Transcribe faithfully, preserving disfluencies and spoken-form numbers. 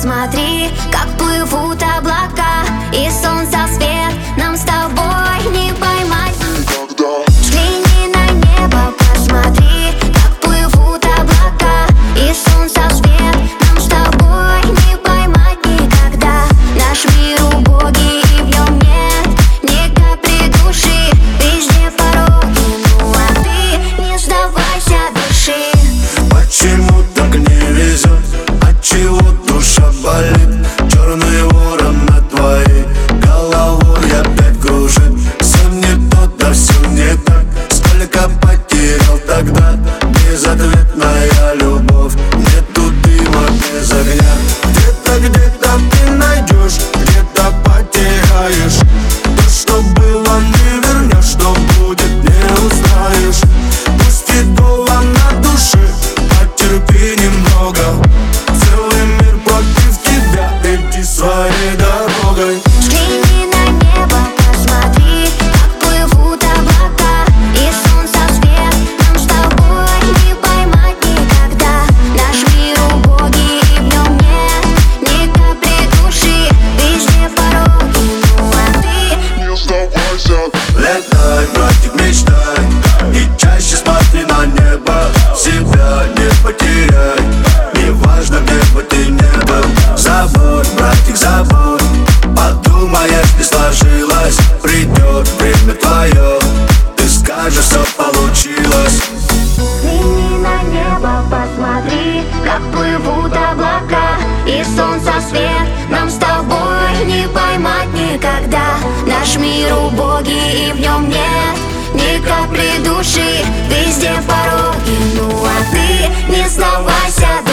посмотри, как плывут облака, и солнца свет нам с тобой не поймать никогда. Взгляни на небо, посмотри, как плывут облака, и солнца свет нам с тобой не поймать никогда. Наш мир убогий, и в нем нет ни капли души, везде пороги, ну а ты не сдавайся, дыши. Почему так не везет? Отчего душа болит? Черный ворон над твоей головой опять кружит. Все не то, да все не так. Сколько потерял тогда? Безответная любовь. Нету дыма без огня. Где-то, где-то ты найдешь, где-то потеряешь. То, что было, не вернешь, что будет, не узнаешь. Пусть и дола на душе, потерпи немного. Целый мир против тебя, иди своей дорогой. Взгляни на небо, посмотри, как плывут облака, и солнца свет нам с тобой не поймать никогда. Наш мир убогий, и в нем нет ни капли души, везде пороги, ну а ты Не сдавайся. Летай, братик, мечтай, и чаще смотри на небо. Себя не потеряй, неважно, где бы ты ни был. Забудь, братик, забудь, подумаешь, не сложилось. Придет время твое, ты скажешь, все получилось. Взгляни на небо, посмотри, как плывут облака, и солнца свет нам с тобой не поймать никогда. Наш мир убогий, и в нем нет ни капли души, везде пороги, ну а ты не сдавайся.